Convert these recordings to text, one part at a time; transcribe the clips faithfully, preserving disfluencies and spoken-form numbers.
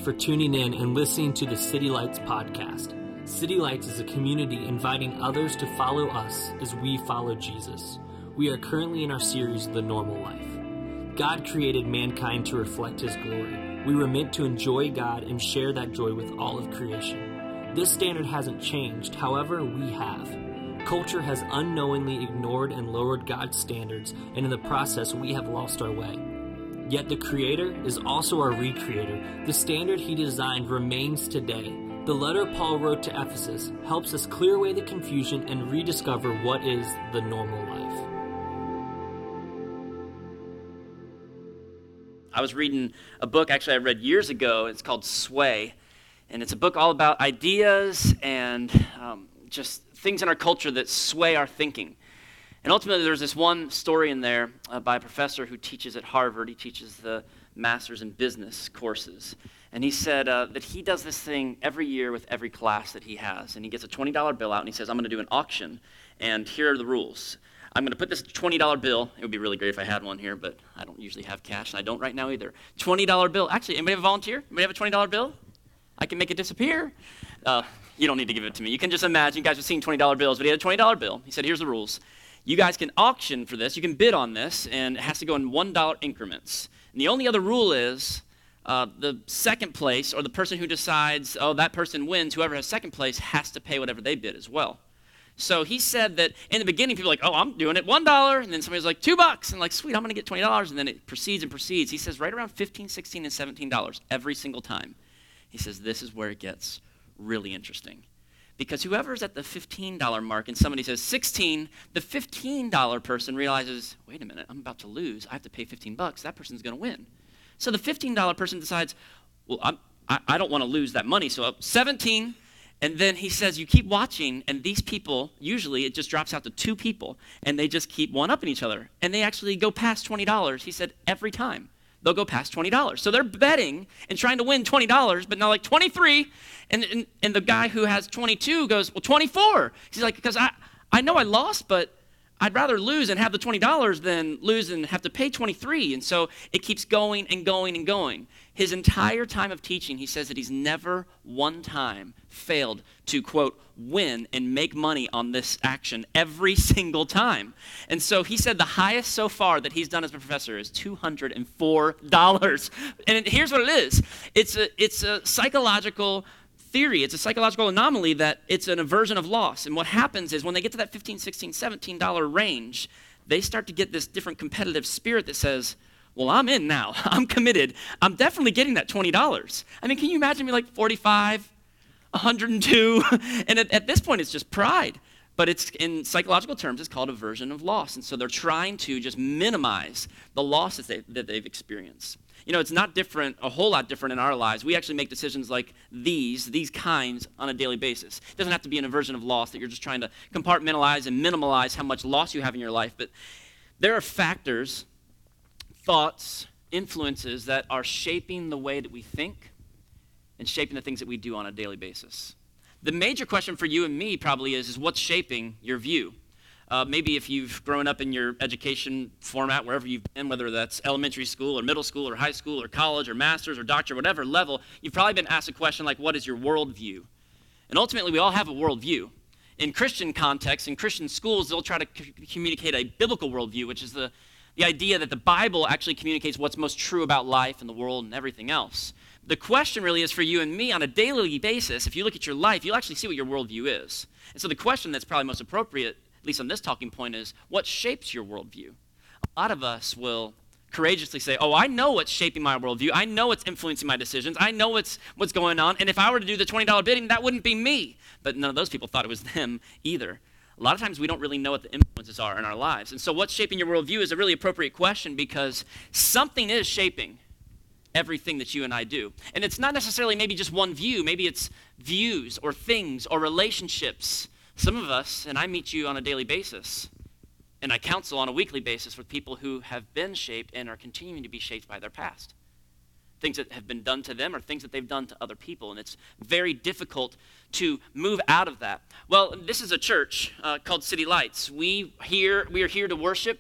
for tuning in and listening to the City Lights podcast. City Lights is a community inviting others to follow us as we follow Jesus. We are currently in our series, The Normal Life. God created mankind to reflect His glory. We were meant to enjoy God and share that joy with all of creation. This standard hasn't changed, however, we have. Culture has unknowingly ignored and lowered God's standards, and in the process, we have lost our way. Yet the Creator is also our recreator. The standard He designed remains today. The letter Paul wrote to Ephesus helps us clear away the confusion and rediscover what is the normal life. I was reading a book, actually I read years ago. It's called Sway, and it's a book all about ideas and um, just things in our culture that sway our thinking. And ultimately, there's this one story in there uh, by a professor who teaches at Harvard. He teaches the Masters in Business courses. And he said uh, that he does this thing every year with every class that he has. And he gets a twenty dollar bill out, and he says, I'm going to do an auction, and here are the rules. I'm going to put this twenty dollar bill. It would be really great if I had one here, but I don't usually have cash, and I don't right now either. twenty dollar bill. Actually, anybody have a volunteer? Anybody have a twenty dollar bill? I can make it disappear. Uh, you don't need to give it to me. You can just imagine. You guys have seen twenty dollar bills, but he had a twenty dollar bill. He said, here's the rules. You guys can auction for this. You can bid on this, and it has to go in one dollar increments. And the only other rule is uh, the second place, or the person who decides, oh, that person wins, whoever has second place has to pay whatever they bid as well. So he said that in the beginning, people were like, oh, I'm doing it, one dollar. And then somebody was like, two bucks. And like, sweet, I'm going to get twenty dollars. And then it proceeds and proceeds. He says right around fifteen, sixteen, and seventeen dollars every single time. He says this is where it gets really interesting. Because whoever's at the fifteen dollar mark and somebody says sixteen, the fifteen dollar person realizes, wait a minute, I'm about to lose. I have to pay fifteen bucks. That person's going to win. So the fifteen dollar person decides, well, I'm, I, I don't want to lose that money. So up seventeen, and then he says, you keep watching, and these people, usually it just drops out to two people, and they just keep one-upping each other. And they actually go past twenty dollars, he said, every time. They'll go past twenty dollars. So they're betting and trying to win twenty dollars, but now like twenty-three, and, and, and the guy who has twenty-two goes, well, twenty-four. He's like, because I, I know I lost, but I'd rather lose and have the twenty dollars than lose and have to pay twenty-three. And so it keeps going and going and going. His entire time of teaching, he says that he's never one time failed to, quote, win and make money on this action every single time. And so he said the highest so far that he's done as a professor is two hundred four dollars. And it, here's what it is. It's a, it's a psychological theory. It's a psychological anomaly that it's an aversion of loss. And what happens is when they get to that fifteen, sixteen, seventeen dollar range, they start to get this different competitive spirit that says, well, I'm in now. I'm committed. I'm definitely getting that twenty dollars. I mean, can you imagine me like forty-five, one hundred two? And at, at this point, it's just pride. But it's in psychological terms, it's called aversion of loss. And so they're trying to just minimize the losses they, that they've experienced. You know, it's not different, a whole lot different in our lives. We actually make decisions like these, these kinds on a daily basis. It doesn't have to be an aversion of loss that you're just trying to compartmentalize and minimize how much loss you have in your life. But there are factors, thoughts, influences that are shaping the way that we think and shaping the things that we do on a daily basis. The major question for you and me probably is, is what's shaping your view? Uh, maybe if you've grown up in your education format, wherever you've been, whether that's elementary school or middle school or high school or college or master's or doctor, whatever level, you've probably been asked a question like, what is your worldview? And ultimately, we all have a worldview. In Christian contexts, in Christian schools, they'll try to c- communicate a biblical worldview, which is the, the idea that the Bible actually communicates what's most true about life and the world and everything else. The question really is for you and me on a daily basis. If you look at your life, you'll actually see what your worldview is. And so the question that's probably most appropriate, at least on this talking point, is what shapes your worldview? A lot of us will courageously say, oh, I know what's shaping my worldview. I know what's influencing my decisions. I know what's, what's going on. And if I were to do the twenty dollar bidding, that wouldn't be me. But none of those people thought it was them either. A lot of times we don't really know what the influences are in our lives. And so what's shaping your worldview is a really appropriate question because something is shaping everything that you and I do. And it's not necessarily maybe just one view. Maybe it's views or things or relationships. Some of us, and I meet you on a daily basis, and I counsel on a weekly basis with people who have been shaped and are continuing to be shaped by their past. Things that have been done to them or things that they've done to other people. And it's very difficult to move out of that. Well, this is a church uh, called City Lights. We here, we are here to worship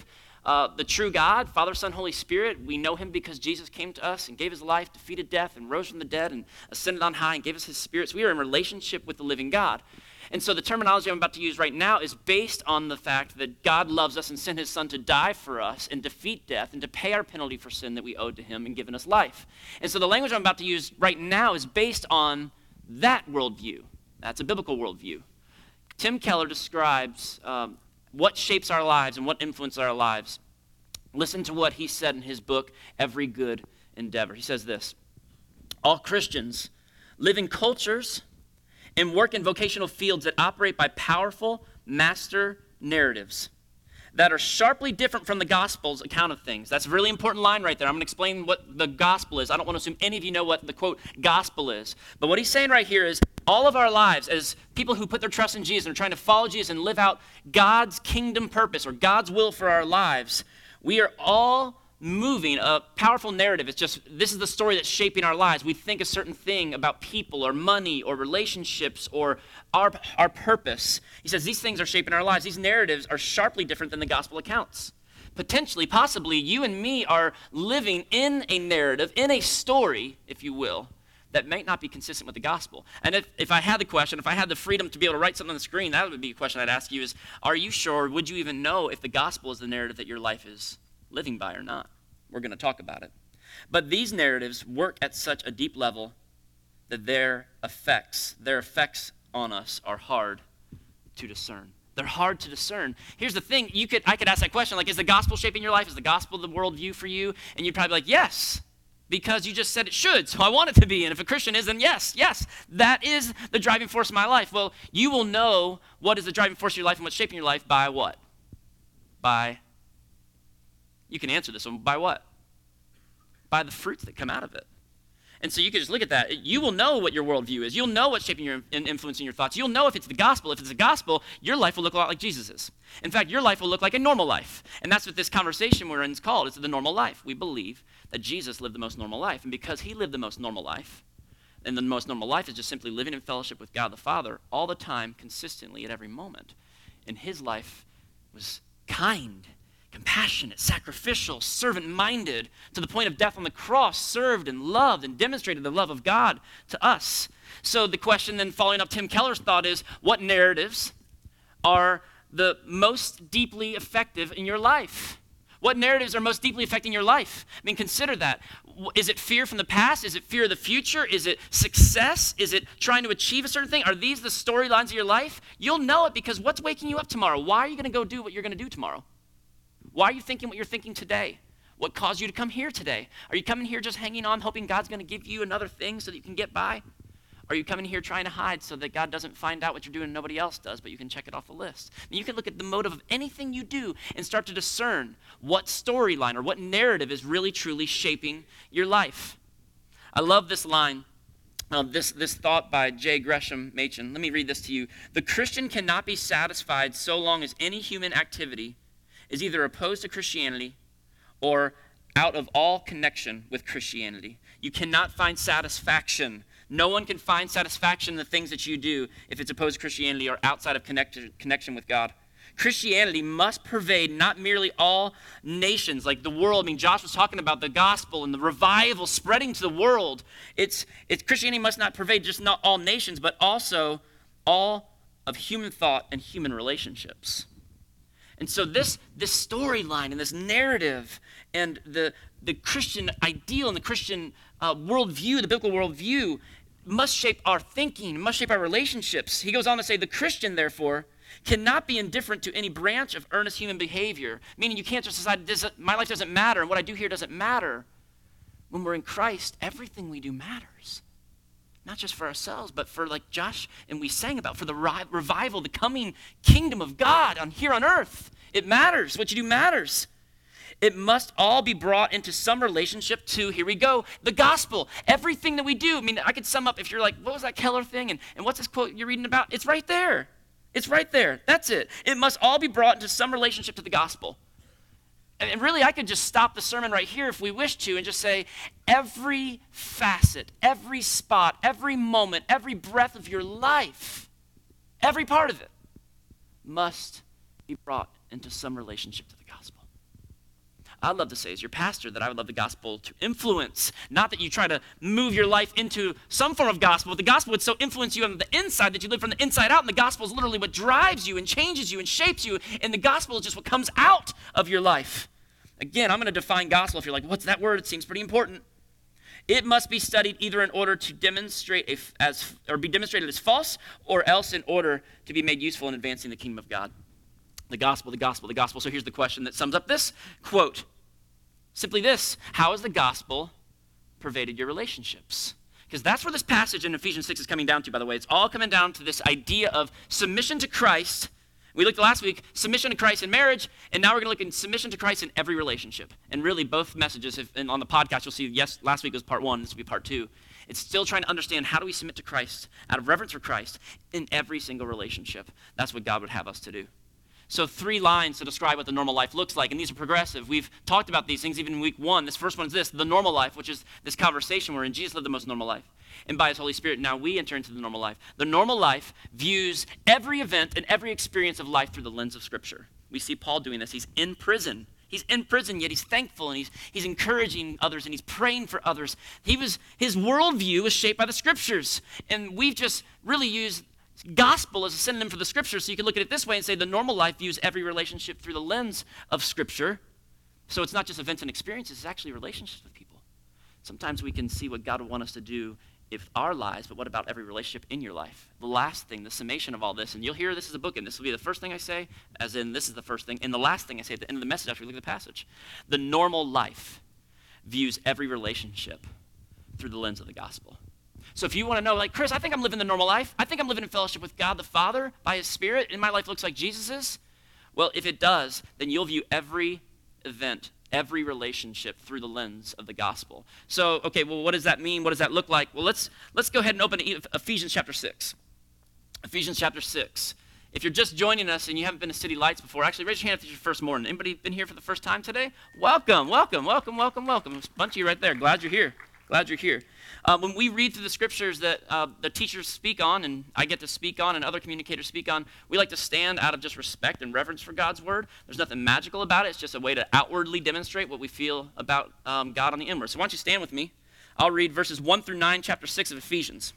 uh, the true God, Father, Son, Holy Spirit. We know him because Jesus came to us and gave his life, defeated death, and rose from the dead, and ascended on high, and gave us his Spirit. So we are in relationship with the living God. And so the terminology I'm about to use right now is based on the fact that God loves us and sent his son to die for us and defeat death and to pay our penalty for sin that we owed to him and given us life. And so the language I'm about to use right now is based on that worldview. That's a biblical worldview. Tim Keller describes um, what shapes our lives and what influences our lives. Listen to what he said in his book, Every Good Endeavor. He says this: all Christians live in cultures and work in vocational fields that operate by powerful master narratives that are sharply different from the gospel's account of things. That's a really important line right there. I'm going to explain what the gospel is. I don't want to assume any of you know what the, quote, gospel is. But what he's saying right here is all of our lives as people who put their trust in Jesus and are trying to follow Jesus and live out God's kingdom purpose or God's will for our lives, we are all moving a powerful narrative. It's just, this is the story that's shaping our lives. We think a certain thing about people or money or relationships or our, our purpose. He says these things are shaping our lives. These narratives are sharply different than the gospel accounts. Potentially, possibly, you and me are living in a narrative, in a story, if you will, that might not be consistent with the gospel. And if, if I had the question, if I had the freedom to be able to write something on the screen, that would be a question I'd ask you is, are you sure, would you even know if the gospel is the narrative that your life is living by or not? We're going to talk about it. But these narratives work at such a deep level that their effects, their effects on us are hard to discern. They're hard to discern. Here's the thing, you could I could ask that question, like, is the gospel shaping your life? Is the gospel the worldview for you? And you'd probably be like, yes, because you just said it should, so I want it to be. And if a Christian is, then yes, yes, that is the driving force of my life. Well, you will know what is the driving force of your life and what's shaping your life by what? By You can answer this one. By what? By the fruits that come out of it. And so you can just look at that. You will know what your worldview is. You'll know what's shaping your and influencing your thoughts. You'll know if it's the gospel. If it's the gospel, your life will look a lot like Jesus's. In fact, your life will look like a normal life. And that's what this conversation we're in is called. It's the normal life. We believe that Jesus lived the most normal life. And because he lived the most normal life, and the most normal life is just simply living in fellowship with God the Father all the time, consistently at every moment. And his life was kind, compassionate, sacrificial, servant-minded, to the point of death on the cross, served and loved and demonstrated the love of God to us. So the question then following up Tim Keller's thought is, what narratives are the most deeply effective in your life? What narratives are most deeply affecting your life? I mean, consider that. Is it fear from the past? Is it fear of the future? Is it success? Is it trying to achieve a certain thing? Are these the storylines of your life? You'll know it because what's waking you up tomorrow? Why are you going to go do what you're going to do tomorrow? Why are you thinking what you're thinking today? What caused you to come here today? Are you coming here just hanging on, hoping God's going to give you another thing so that you can get by? Are you coming here trying to hide so that God doesn't find out what you're doing and nobody else does, but you can check it off the list? And you can look at the motive of anything you do and start to discern what storyline or what narrative is really, truly shaping your life. I love this line, uh, this, this thought by J. Gresham Machen. Let me read this to you. The Christian cannot be satisfied so long as any human activity is either opposed to Christianity or out of all connection with Christianity. You cannot find satisfaction. No one can find satisfaction in the things that you do if it's opposed to Christianity or outside of connect- connection with God. Christianity must pervade not merely all nations, like the world. I mean, Josh was talking about the gospel and the revival spreading to the world. It's, it's Christianity must not pervade just not all nations, but also all of human thought and human relationships. And so this, this storyline and this narrative and the, the Christian ideal and the Christian uh, worldview, the biblical worldview, must shape our thinking, must shape our relationships. He goes on to say, the Christian, therefore, cannot be indifferent to any branch of earnest human behavior, meaning you can't just decide, this, my life doesn't matter, and what I do here doesn't matter. When we're in Christ, everything we do matters. Not just for ourselves, but for, like Josh and we sang about, for the revival, the coming kingdom of God on here on earth. It matters. What you do matters. It must all be brought into some relationship to, here we go, the gospel. Everything that we do. I mean, I could sum up if you're like, what was that Keller thing? And, and what's this quote you're reading about? It's right there. It's right there. That's it. It must all be brought into some relationship to the gospel. And really, I could just stop the sermon right here if we wish to and just say, every facet, every spot, every moment, every breath of your life, every part of it must be brought into some relationship to the gospel. I'd love to say as your pastor that I would love the gospel to influence, not that you try to move your life into some form of gospel, but the gospel would so influence you on the inside that you live from the inside out, and the gospel is literally what drives you and changes you and shapes you, and the gospel is just what comes out of your life. Again, I'm going to define gospel. If you're like, what's that word? It seems pretty important. It must be studied either in order to demonstrate a, as or be demonstrated as false, or else in order to be made useful in advancing the kingdom of God. The gospel, the gospel, the gospel. So here's the question that sums up this quote. Simply this: how has the gospel pervaded your relationships? Because that's where this passage in Ephesians six is coming down to, by the way. It's all coming down to this idea of submission to Christ. We looked last week, submission to Christ in marriage, and now we're going to look at submission to Christ in every relationship. And really, both messages, if, and on the podcast, you'll see, yes, last week was part one, this will be part two. It's still trying to understand how do we submit to Christ out of reverence for Christ in every single relationship. That's what God would have us to do. So three lines to describe what the normal life looks like, and these are progressive. We've talked about these things even in week one. This first one is this, the normal life, which is this conversation wherein Jesus lived the most normal life. And by his Holy Spirit, now we enter into the normal life. The normal life views every event and every experience of life through the lens of Scripture. We see Paul doing this. He's in prison. He's in prison, yet he's thankful, and he's, he's encouraging others, and he's praying for others. He was, his worldview was shaped by the Scriptures, and we've just really used gospel as a synonym for the Scriptures, so you can look at it this way and say the normal life views every relationship through the lens of Scripture. So it's not just events and experiences, it's actually relationships with people. Sometimes we can see what God would want us to do if our lives, but what about every relationship in your life? The last thing, the summation of all this, and you'll hear this as a book, and this will be the first thing I say, as in this is the first thing, and the last thing I say at the end of the message after we look at the passage. The normal life views every relationship through the lens of the gospel. So if you want to know, like, Chris, I think I'm living the normal life. I think I'm living in fellowship with God the Father by his Spirit, and my life looks like Jesus's. Well, if it does, then you'll view every event, every relationship through the lens of the gospel. So, okay, well, what does that mean? What does that look like? Well, let's let's go ahead and open Ephesians chapter six. Ephesians chapter six. If you're just joining us and you haven't been to City Lights before, actually raise your hand if it's your first morning. Anybody been here for the first time today? Welcome, welcome, welcome, welcome, welcome. There's a bunch of you right there. Glad you're here. Glad you're here. Uh, when we read through the scriptures that uh, the teachers speak on, and I get to speak on, and other communicators speak on, we like to stand out of just respect and reverence for God's word. There's nothing magical about it. It's just a way to outwardly demonstrate what we feel about um, God on the inward. So why don't you stand with me? I'll read verses one through nine, chapter six of Ephesians.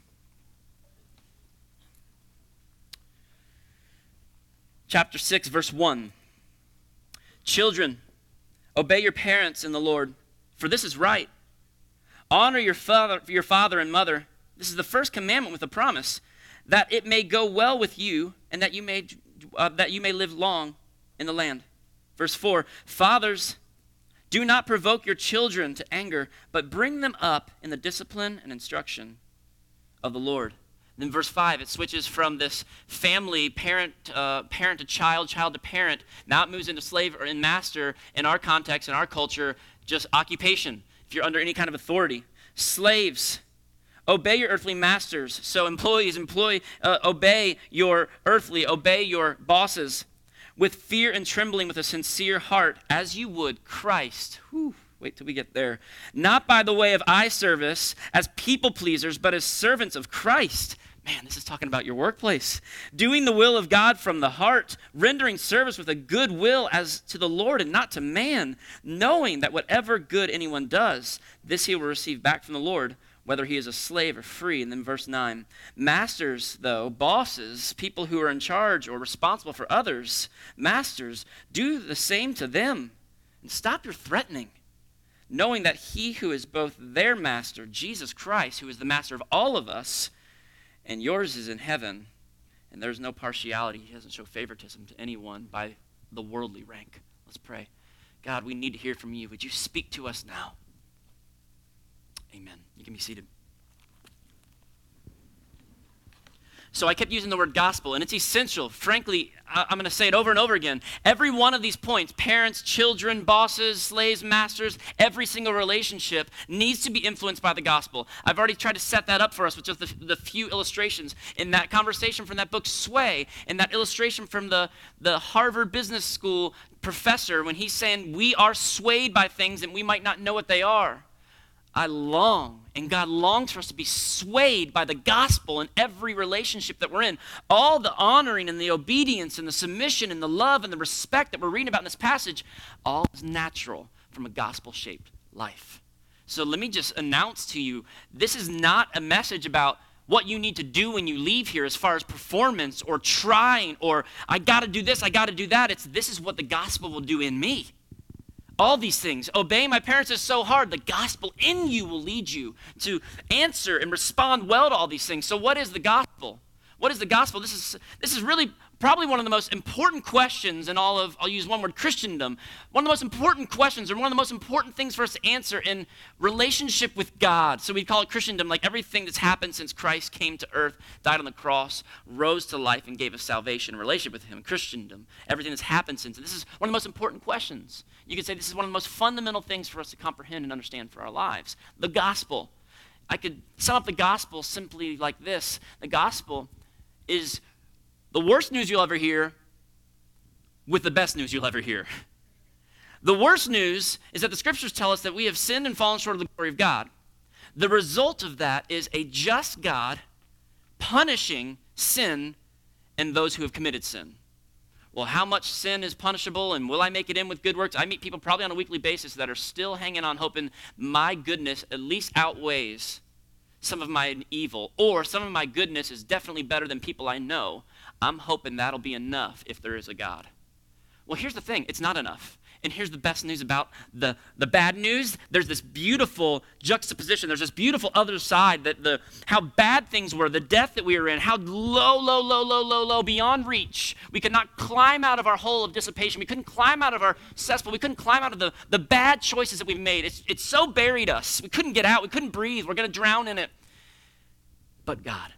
Chapter six, verse one. Children, obey your parents in the Lord, for this is right. Honor your father, your father and mother. This is the first commandment with a promise, that it may go well with you and that you may uh, that you may live long in the land. Verse four, fathers, do not provoke your children to anger, but bring them up in the discipline and instruction of the Lord. Then verse five, it switches from this family, parent, uh, parent to child, child to parent. Now it moves into slave or in master, in our context, in our culture, just occupation. If you're under any kind of authority. Slaves, obey your earthly masters. So employees, employ, uh, obey your earthly, obey your bosses with fear and trembling, with a sincere heart, as you would Christ. Whew, wait till we get there. Not by the way of eye service as people pleasers, but as servants of Christ. Man, this is talking about your workplace. Doing the will of God from the heart, rendering service with a good will as to the Lord and not to man, knowing that whatever good anyone does, this he will receive back from the Lord, whether he is a slave or free. And then verse nine, masters, though, bosses, people who are in charge or responsible for others, masters, do the same to them and stop your threatening, knowing that he who is both their master, Jesus Christ, who is the master of all of us, and yours is in heaven, and there's no partiality. He doesn't show favoritism to anyone by the worldly rank. Let's pray. God, we need to hear from you. Would you speak to us now? Amen. You can be seated. So I kept using the word gospel, and it's essential. Frankly, I'm going to say it over and over again. Every one of these points, parents, children, bosses, slaves, masters, every single relationship needs to be influenced by the gospel. I've already tried to set that up for us with just the, the few illustrations in that conversation from that book, Sway, and that illustration from the, the Harvard Business School professor when he's saying we are swayed by things and we might not know what they are. I long, and God longs for us to be swayed by the gospel in every relationship that we're in. All the honoring and the obedience and the submission and the love and the respect that we're reading about in this passage, all is natural from a gospel-shaped life. So let me just announce to you, this is not a message about what you need to do when you leave here as far as performance or trying or I got to do this, I got to do that. It's this is what the gospel will do in me. All these things. Obeying my parents is so hard. The gospel in you will lead you to answer and respond well to all these things. So what is the gospel? What is the gospel? This is this is really probably one of the most important questions in all of, I'll use one word, Christendom. One of the most important questions or one of the most important things for us to answer in relationship with God. So we call it Christendom, like everything that's happened since Christ came to earth, died on the cross, rose to life, and gave us salvation in relationship with him. Christendom, everything that's happened since. This is one of the most important questions. You could say this is one of the most fundamental things for us to comprehend and understand for our lives. The gospel. I could sum up the gospel simply like this. The gospel is the worst news you'll ever hear with the best news you'll ever hear. The worst news is that the scriptures tell us that we have sinned and fallen short of the glory of God. The result of that is a just God punishing sin and those who have committed sin. Well, how much sin is punishable and will I make it in with good works? I meet people probably on a weekly basis that are still hanging on hoping my goodness at least outweighs some of my evil, or some of my goodness is definitely better than people I know. I'm hoping that'll be enough if there is a God. Well, here's the thing. It's not enough. And here's the best news about the, the bad news. There's this beautiful juxtaposition. There's this beautiful other side that the how bad things were, the death that we were in, how low, low, low, low, low, low, beyond reach. We could not climb out of our hole of dissipation. We couldn't climb out of our cesspool. We couldn't climb out of the, the bad choices that we've made. It's, it's so buried us. We couldn't get out. We couldn't breathe. We're going to drown in it. But God.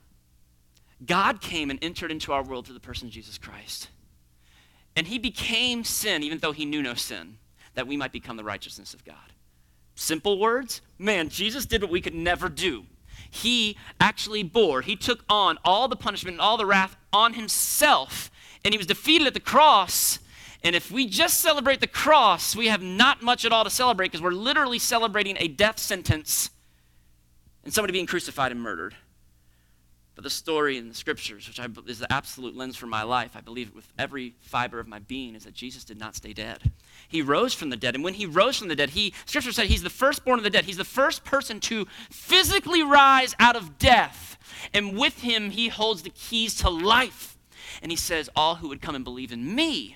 God came and entered into our world through the person of Jesus Christ. And he became sin, even though he knew no sin, that we might become the righteousness of God. Simple words? Man, Jesus did what we could never do. He actually bore, he took on all the punishment and all the wrath on himself, and he was defeated at the cross. And if we just celebrate the cross, we have not much at all to celebrate because we're literally celebrating a death sentence and somebody being crucified and murdered. But the story in the scriptures, which I, is the absolute lens for my life, I believe it with every fiber of my being, is that Jesus did not stay dead. He rose from the dead. And when he rose from the dead, he, scripture said he's the firstborn of the dead. He's the first person to physically rise out of death. And with him, he holds the keys to life. And he says, all who would come and believe in me,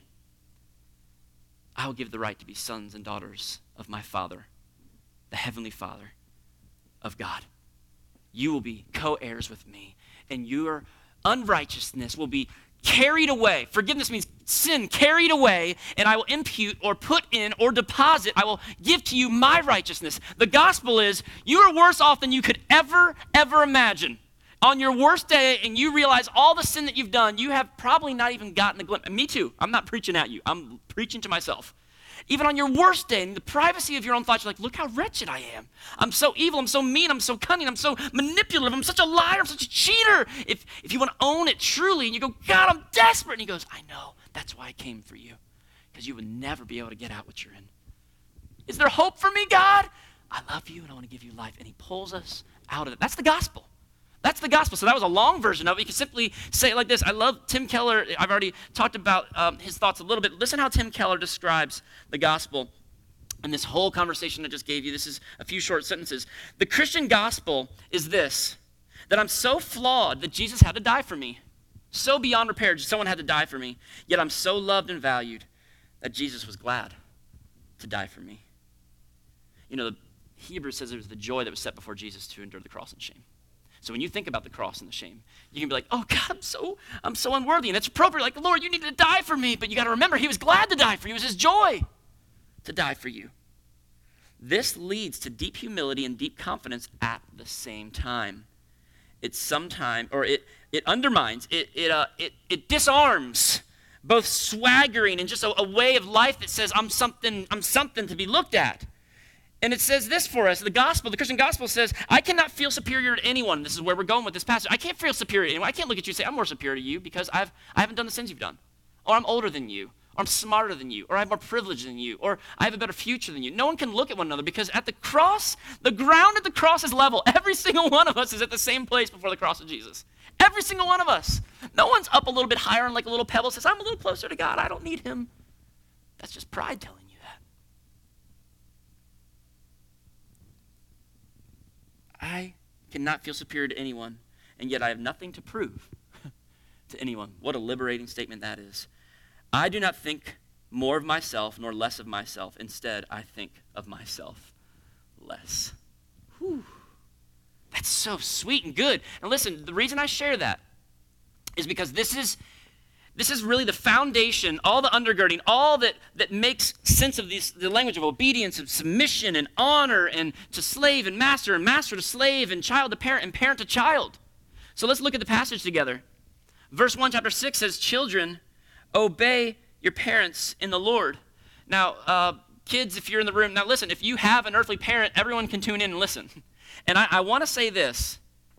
I will give the right to be sons and daughters of my Father, the Heavenly Father of God. You will be co-heirs with me. And your unrighteousness will be carried away. Forgiveness means sin carried away, and I will impute or put in or deposit. I will give to you my righteousness. The gospel is you are worse off than you could ever, ever imagine. On your worst day, and you realize all the sin that you've done, you have probably not even gotten a glimpse. And me too. I'm not preaching at you. I'm preaching to myself. Even on your worst day, in the privacy of your own thoughts, you're like, look how wretched I am. I'm so evil, I'm so mean, I'm so cunning, I'm so manipulative, I'm such a liar, I'm such a cheater. If, if you want to own it truly, and you go, God, I'm desperate. And he goes, I know, that's why I came for you, because you would never be able to get out what you're in. Is there hope for me, God? I love you, and I want to give you life. And he pulls us out of it. That's the gospel. That's the gospel. So that was a long version of it. You can simply say it like this. I love Tim Keller. I've already talked about um, his thoughts a little bit. Listen how Tim Keller describes the gospel in this whole conversation I just gave you. This is a few short sentences. The Christian gospel is this, that I'm so flawed that Jesus had to die for me. So beyond repair, someone had to die for me. Yet I'm so loved and valued that Jesus was glad to die for me. You know, the Hebrews says it was the joy that was set before Jesus to endure the cross and shame. So when you think about the cross and the shame, you can be like, oh, God, I'm so I'm so unworthy. And it's appropriate. Like, Lord, you needed to die for me. But you got to remember, he was glad to die for you. It was his joy to die for you. This leads to deep humility and deep confidence at the same time. It sometimes, or it it undermines, it it uh, it it disarms both swaggering and just a, a way of life that says, I'm something, I'm something to be looked at. And it says this for us, the gospel, the Christian gospel says, I cannot feel superior to anyone. This is where we're going with this passage. I can't feel superior to anyone. I can't look at you and say, I'm more superior to you because I've, I haven't done the sins you've done. Or I'm older than you. Or I'm smarter than you. Or I have more privilege than you. Or I have a better future than you. No one can look at one another because at the cross, the ground at the cross is level. Every single one of us is at the same place before the cross of Jesus. Every single one of us. No one's up a little bit higher and like a little pebble says, I'm a little closer to God. I don't need him. That's just pride telling you that. I cannot feel superior to anyone, and yet I have nothing to prove to anyone. What a liberating statement that is. I do not think more of myself nor less of myself. Instead, I think of myself less. Whew. That's so sweet and good. And listen, the reason I share that is because this is this is really the foundation, all the undergirding, all that, that makes sense of these, the language of obedience and submission and honor and to slave and master and master to slave and child to parent and parent to child. So let's look at the passage together. Verse one, chapter six says, children, obey your parents in the Lord. Now, uh, kids, if you're in the room, now listen, if you have an earthly parent, everyone can tune in and listen. And I, I want to say this.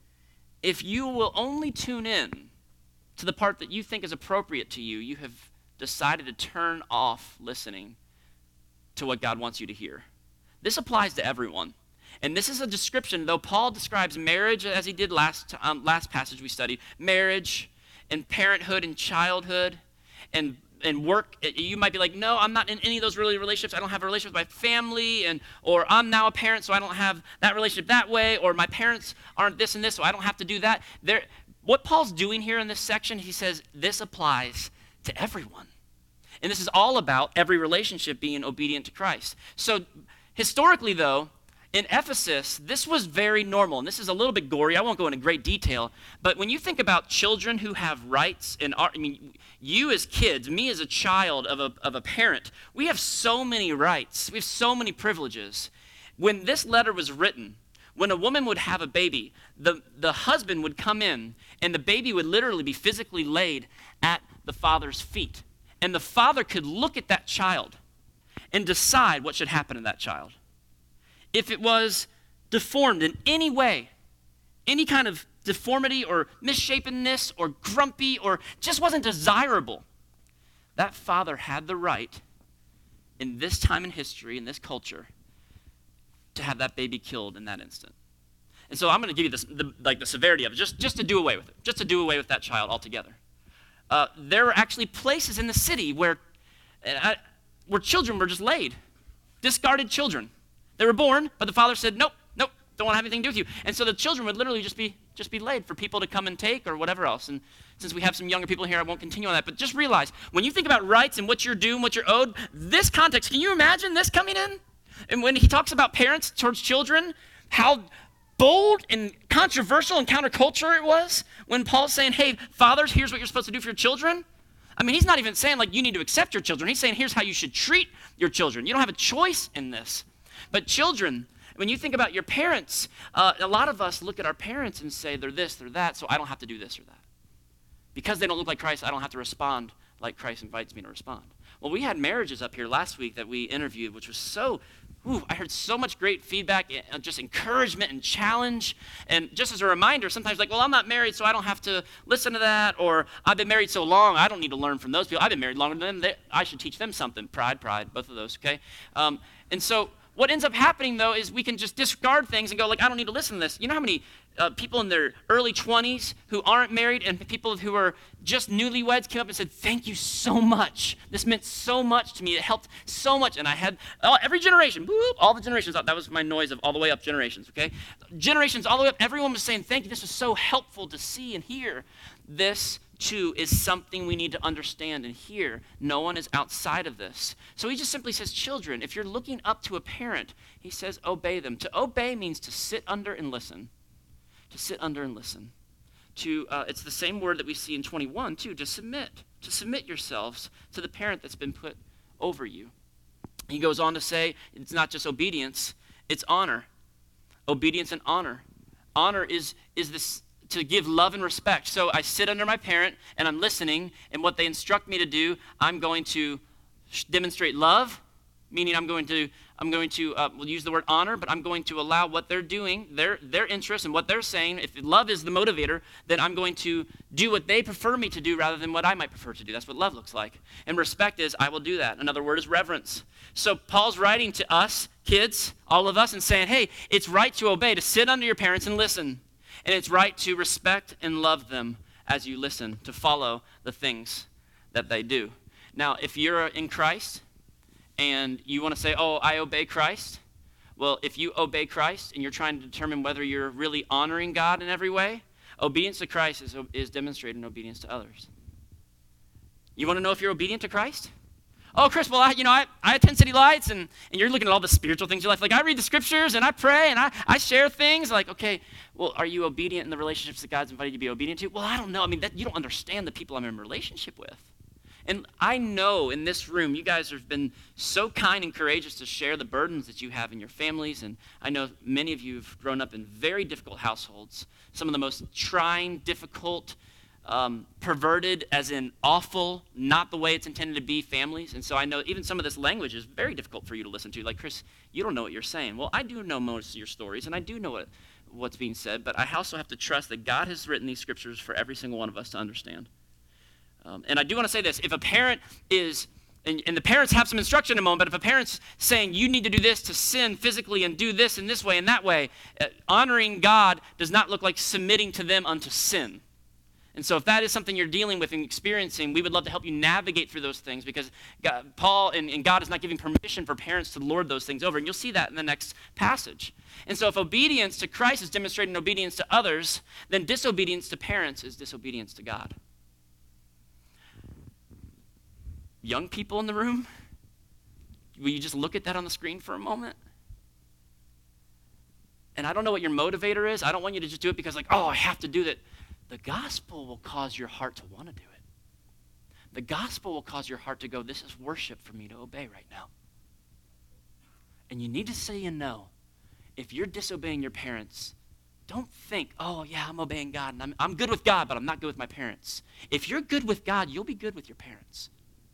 If you will only tune in to the part that you think is appropriate to you, you have decided to turn off listening to what God wants you to hear. This applies to everyone. And this is a description, though Paul describes marriage as he did last, um, last passage we studied, marriage and parenthood and childhood and and work. You might be like, no, I'm not in any of those really relationships. I don't have a relationship with my family, and or I'm now a parent, so I don't have that relationship that way, or my parents aren't this and this, so I don't have to do that. There, what Paul's doing here in this section, he says this applies to everyone. And this is all about every relationship being obedient to Christ. So historically, though, in Ephesus, this was very normal, and this is a little bit gory. I won't go into great detail, but when you think about children who have rights, and I mean, you as kids, me as a child of a, of a parent, we have so many rights. We have so many privileges. When this letter was written, when a woman would have a baby, the, the husband would come in, and the baby would literally be physically laid at the father's feet. And the father could look at that child and decide what should happen to that child. If it was deformed in any way, any kind of deformity or misshapenness or grumpy or just wasn't desirable, that father had the right in this time in history, in this culture, to have that baby killed in that instant. And so I'm going to give you this, the, like the severity of it, just, just to do away with it, just to do away with that child altogether. Uh, there were actually places in the city where, uh, where children were just laid, discarded children. They were born, but the father said, nope, nope, don't want to have anything to do with you. And so the children would literally just be just be laid for people to come and take or whatever else. And since we have some younger people here, I won't continue on that. But just realize, when you think about rights and what you're due and what you're owed, this context, can you imagine this coming in? And when he talks about parents towards children, how bold and controversial and counterculture it was when Paul's saying, hey, fathers, here's what you're supposed to do for your children. I mean, he's not even saying, like, you need to accept your children. He's saying, here's how you should treat your children. You don't have a choice in this. But children, when you think about your parents, uh, a lot of us look at our parents and say, they're this, they're that, so I don't have to do this or that. Because they don't look like Christ, I don't have to respond like Christ invites me to respond. Well, we had marriages up here last week that we interviewed, which was so, ooh, I heard so much great feedback, just encouragement and challenge. And just as a reminder, sometimes like, well, I'm not married, so I don't have to listen to that. Or I've been married so long, I don't need to learn from those people. I've been married longer than them. They, I should teach them something. Pride, pride, both of those, okay? Um, and so what ends up happening, though, is we can just discard things and go, like, I don't need to listen to this. You know how many uh, people in their early twenties who aren't married and people who are just newlyweds came up and said, thank you so much. This meant so much to me. It helped so much. And I had oh, every generation, boop, all the generations. That was my noise of all the way up generations, okay? Generations all the way up. Everyone was saying, thank you. This was so helpful to see and hear. This too is something we need to understand and hear. No one is outside of this. So he just simply says, children, if you're looking up to a parent, he says, obey them. To obey means to sit under and listen. To sit under and listen. To uh, it's the same word that we see in twenty-one too, to submit. To submit yourselves to the parent that's been put over you. He goes on to say, it's not just obedience, it's honor. Obedience and honor. Honor is is this to give love and respect. So I sit under my parent and I'm listening, and what they instruct me to do, I'm going to demonstrate love, meaning I'm going to, I'm going to, uh, we'll use the word honor, but I'm going to allow what they're doing, their their interests and what they're saying. If love is the motivator, then I'm going to do what they prefer me to do rather than what I might prefer to do. That's what love looks like. And respect is, I will do that. Another word is reverence. So Paul's writing to us, kids, all of us, and saying, hey, it's right to obey, to sit under your parents and listen. And it's right to respect and love them as you listen, to follow the things that they do. Now, if you're in Christ and you want to say, oh, I obey Christ, Well, if you obey Christ and you're trying to determine whether you're really honoring God in every way, obedience to Christ is, is demonstrated in obedience to others. You want to know if you're obedient to Christ? Oh, Chris, well, I, you know, I, I attend City Lights, and, and you're looking at all the spiritual things in your life. Like, I read the scriptures, and I pray, and I, I share things. Like, okay, well, are you obedient in the relationships that God's invited you to be obedient to? Well, I don't know. I mean, that, you don't understand the people I'm in a relationship with. And I know in this room, you guys have been so kind and courageous to share the burdens that you have in your families. And I know many of you have grown up in very difficult households, some of the most trying, difficult, Um, perverted, as in awful, not the way it's intended to be, families. And so I know even some of this language is very difficult for you to listen to. Like, Chris, you don't know what you're saying. Well, I do know most of your stories, and I do know what, what's being said, but I also have to trust that God has written these scriptures for every single one of us to understand. Um, and I do want to say this. If a parent is, and, and the parents have some instruction in a moment, but if a parent's saying you need to do this to sin physically and do this in this way and that way, uh, honoring God does not look like submitting to them unto sin. And so if that is something you're dealing with and experiencing, we would love to help you navigate through those things, because God, Paul and, and God is not giving permission for parents to lord those things over. And you'll see that in the next passage. And so if obedience to Christ is demonstrated in obedience to others, then disobedience to parents is disobedience to God. Young people in the room, will you just look at that on the screen for a moment? And I don't know what your motivator is. I don't want you to just do it because, like, oh, I have to do that. The gospel will cause your heart to want to do it. The gospel will cause your heart to go, this is worship for me to obey right now. And you need to say and know, if you're disobeying your parents, don't think, oh, yeah, I'm obeying God, and I'm, I'm good with God, but I'm not good with my parents. If you're good with God, you'll be good with your parents.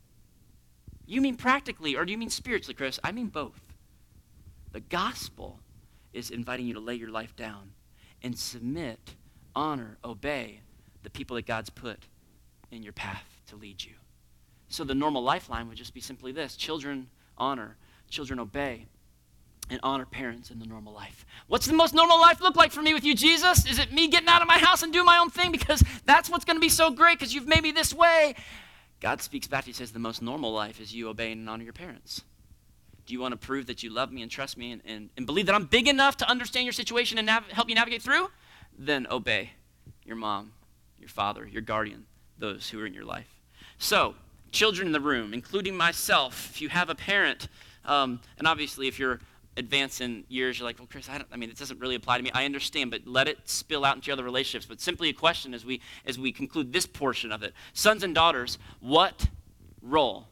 You mean practically, or do you mean spiritually, Chris? I mean both. The gospel is inviting you to lay your life down and submit, honor, obey the people that God's put in your path to lead you. So the normal lifeline would just be simply this: children honor, children obey, and honor parents in the normal life. What's the most normal life look like for me with you, Jesus? Is it me getting out of my house and doing my own thing because that's what's going to be so great because you've made me this way? God speaks back to you, he says the most normal life is you obeying and honor your parents. Do you want to prove that you love me and trust me and, and, and believe that I'm big enough to understand your situation and nav- help you navigate through? Then obey your mom, your father, your guardian, those who are in your life. So, children in the room, including myself, if you have a parent, um, and obviously if you're advanced in years, you're like, well, Chris, I, don't, I mean, it doesn't really apply to me. I understand, but let it spill out into your other relationships. But simply a question as we as we conclude this portion of it. Sons and daughters, what role,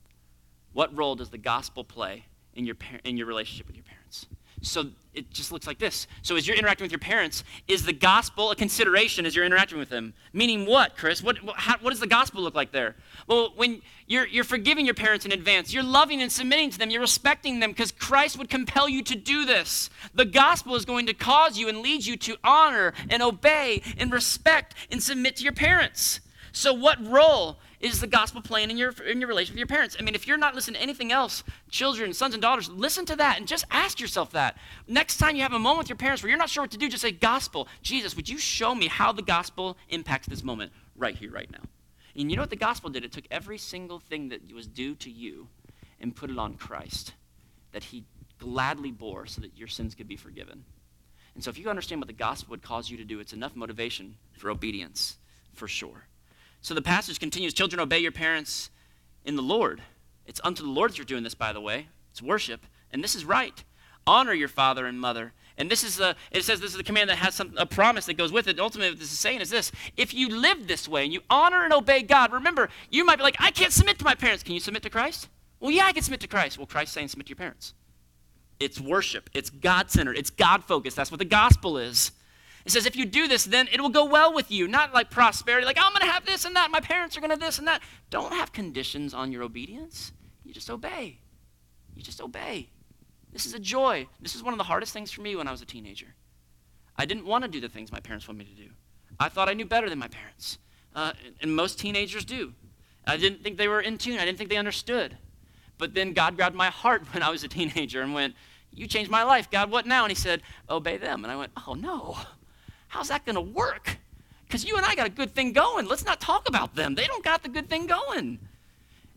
what role does the gospel play in your par- in your relationship with your parents? So it just looks like this. So as you're interacting with your parents, is the gospel a consideration as you're interacting with them? Meaning what, Chris? What what, how, what does the gospel look like there? Well, when you're you're forgiving your parents in advance, you're loving and submitting to them, you're respecting them because Christ would compel you to do this. The gospel is going to cause you and lead you to honor and obey and respect and submit to your parents. So what role is the gospel playing in your in your relationship with your parents? I mean, if you're not listening to anything else, children, sons and daughters, listen to that and just ask yourself that. Next time you have a moment with your parents where you're not sure what to do, just say, gospel, Jesus, would you show me how the gospel impacts this moment right here, right now? And you know what the gospel did? It took every single thing that was due to you and put it on Christ, that he gladly bore so that your sins could be forgiven. And so if you understand what the gospel would cause you to do, it's enough motivation for obedience, for sure. So the passage continues, children, obey your parents in the Lord. It's unto the Lord that you're doing this, by the way. It's worship. And this is right. Honor your father and mother. And this is a, it says this is a command that has some, a promise that goes with it. Ultimately, what this is saying is this: if you live this way and you honor and obey God, remember, you might be like, I can't submit to my parents. Can you submit to Christ? Well, yeah, I can submit to Christ. Well, Christ's saying submit to your parents. It's worship. It's God-centered. It's God-focused. That's what the gospel is. It says if you do this, then it will go well with you. Not like prosperity, like, oh, I'm going to have this and that. My parents are going to this and that. Don't have conditions on your obedience. You just obey. You just obey. This is a joy. This is one of the hardest things for me when I was a teenager. I didn't want to do the things my parents wanted me to do. I thought I knew better than my parents. Uh, and most teenagers do. I didn't think they were in tune. I didn't think they understood. But then God grabbed my heart when I was a teenager and went, you changed my life, God, what now? And he said, obey them. And I went, oh, no. How's that going to work? Because you and I got a good thing going. Let's not talk about them. They don't got the good thing going.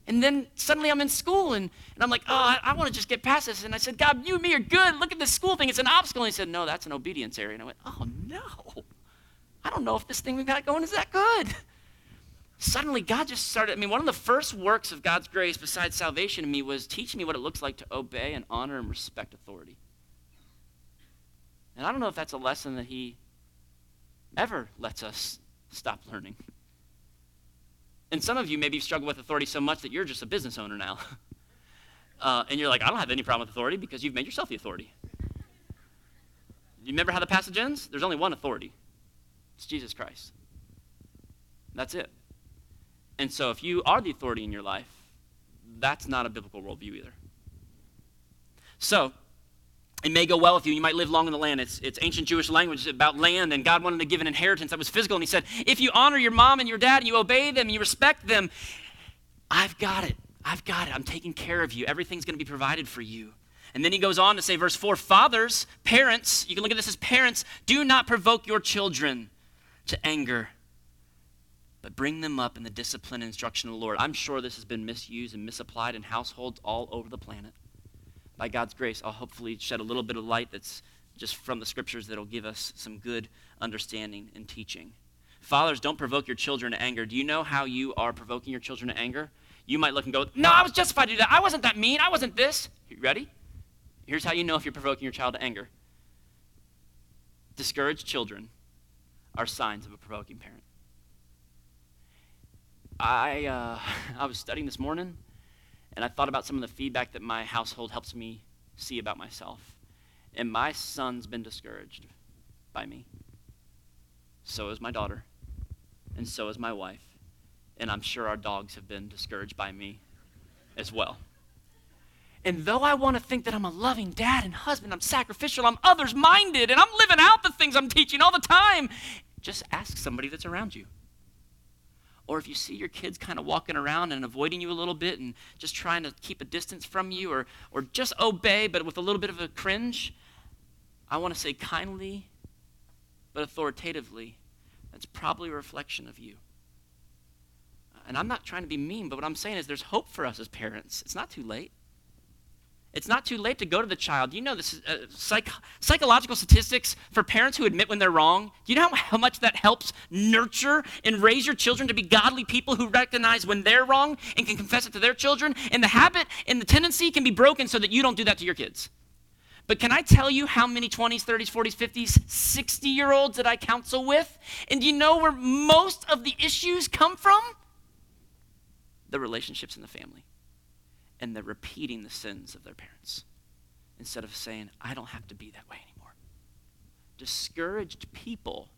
And then suddenly I'm in school, and, and I'm like, oh, I, I want to just get past this. And I said, God, you and me are good. Look at this school thing. It's an obstacle. And he said, no, that's an obedience area. And I went, oh, no. I don't know if this thing we got going is that good. Suddenly, God just started, I mean, one of the first works of God's grace besides salvation in me was teaching me what it looks like to obey and honor and respect authority. And I don't know if that's a lesson that he ever lets us stop learning. And some of you maybe struggle with authority so much that you're just a business owner now. Uh, and you're like, I don't have any problem with authority because you've made yourself the authority. You remember how the passage ends? There's only one authority. It's Jesus Christ. That's it. And so if you are the authority in your life, that's not a biblical worldview either. So, it may go well with you. You might live long in the land. It's, it's ancient Jewish language about land, and God wanted to give an inheritance that was physical. And he said, if you honor your mom and your dad and you obey them and you respect them, I've got it. I've got it. I'm taking care of you. Everything's going to be provided for you. And then he goes on to say, verse four, fathers, parents, you can look at this as parents, do not provoke your children to anger, but bring them up in the discipline and instruction of the Lord. I'm sure this has been misused and misapplied in households all over the planet. By God's grace, I'll hopefully shed a little bit of light that's just from the scriptures that'll give us some good understanding and teaching. Fathers, don't provoke your children to anger. Do you know how you are provoking your children to anger? You might look and go, no, I was justified to do that. I wasn't that mean. I wasn't this. You ready? Here's how you know if you're provoking your child to anger. Discouraged children are signs of a provoking parent. I uh, I was studying this morning, and I thought about some of the feedback that my household helps me see about myself. And my son's been discouraged by me. So is my daughter. And so is my wife. And I'm sure our dogs have been discouraged by me as well. And though I want to think that I'm a loving dad and husband, I'm sacrificial, I'm others-minded, and I'm living out the things I'm teaching all the time, just ask somebody that's around you. Or if you see your kids kind of walking around and avoiding you a little bit and just trying to keep a distance from you, or, or just obey but with a little bit of a cringe, I want to say kindly but authoritatively, that's probably a reflection of you. And I'm not trying to be mean, but what I'm saying is there's hope for us as parents. It's not too late. It's not too late to go to the child. You know this is, uh, psych- psychological statistics for parents who admit when they're wrong. Do you know how, how much that helps nurture and raise your children to be godly people who recognize when they're wrong and can confess it to their children? And the habit and the tendency can be broken so that you don't do that to your kids. But can I tell you how many twenties, thirties, forties, fifties, sixty-year-olds that I counsel with? And do you know where most of the issues come from? The relationships in the family. And they're repeating the sins of their parents instead of saying, I don't have to be that way anymore. Discouraged people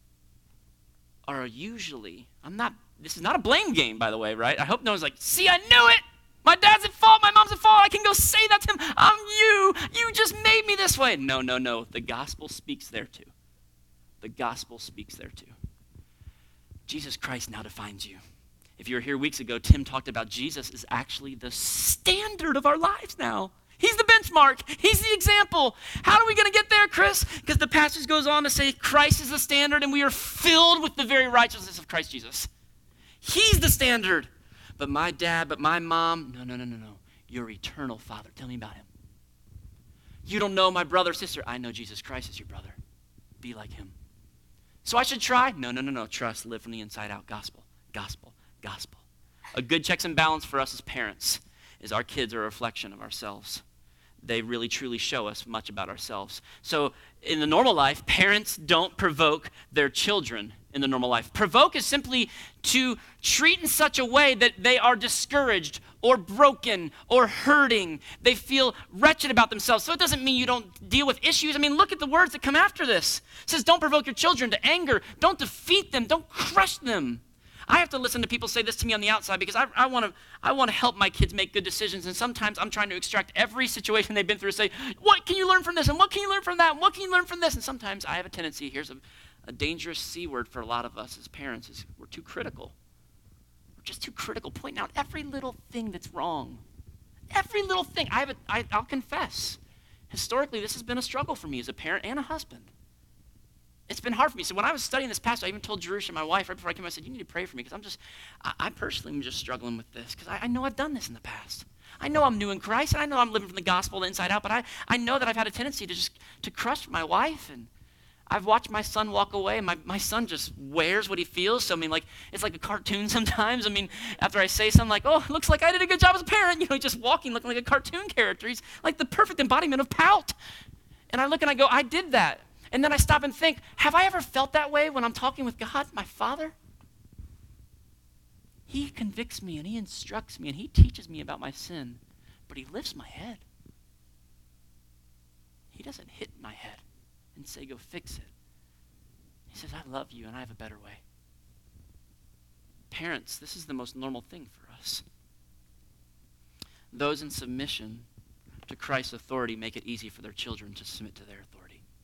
are usually, I'm not, this is not a blame game, by the way, right? I hope no one's like, see, I knew it. My dad's at fault. My mom's at fault. I can go say that to him. I'm you. You just made me this way. No, no, no. The gospel speaks there too. The gospel speaks there too. Jesus Christ now defines you. If you were here weeks ago, Tim talked about Jesus is actually the standard of our lives now. He's the benchmark. He's the example. How are we going to get there, Chris? Because the passage goes on to say Christ is the standard and we are filled with the very righteousness of Christ Jesus. He's the standard. But my dad, but my mom, no, no, no, no, no. Your eternal Father. Tell me about him. You don't know my brother or sister. I know Jesus Christ is your brother. Be like him. So I should try? No, no, no, no. Trust, live from the inside out. Gospel, gospel. Gospel. A good checks and balance for us as parents is our kids are a reflection of ourselves. They really truly show us much about ourselves. So in the normal life, parents don't provoke their children in the normal life. Provoke is simply to treat in such a way that they are discouraged or broken or hurting. They feel wretched about themselves. So it doesn't mean you don't deal with issues. I mean, look at the words that come after this. It says, don't provoke your children to anger. Don't defeat them. Don't crush them. I have to listen to people say this to me on the outside because I, I want to I want to help my kids make good decisions, and sometimes I'm trying to extract every situation they've been through and say, what can you learn from this, and what can you learn from that, and what can you learn from this? And sometimes I have a tendency, here's a, a dangerous C word for a lot of us as parents, is we're too critical. We're just too critical, pointing out every little thing that's wrong. Every little thing. I have a, I, I'll confess, historically this has been a struggle for me as a parent and a husband. It's been hard for me. So when I was studying this passage, I even told Jerusha, my wife, right before I came, I said, you need to pray for me because I'm just, I, I personally am just struggling with this because I, I know I've done this in the past. I know I'm new in Christ, and I know I'm living from the gospel inside out, but I, I know that I've had a tendency to just, to crush my wife, and I've watched my son walk away, and my, my son just wears what he feels. So, I mean, like, it's like a cartoon sometimes. I mean, after I say something like, oh, looks like I did a good job as a parent, you know, just walking looking like a cartoon character. He's like the perfect embodiment of pout. And I look and I go, I did that. And then I stop and think, have I ever felt that way when I'm talking with God, my Father? He convicts me and he instructs me and he teaches me about my sin, but he lifts my head. He doesn't hit my head and say, go fix it. He says, I love you and I have a better way. Parents, this is the most normal thing for us. Those in submission to Christ's authority make it easy for their children to submit to their authority.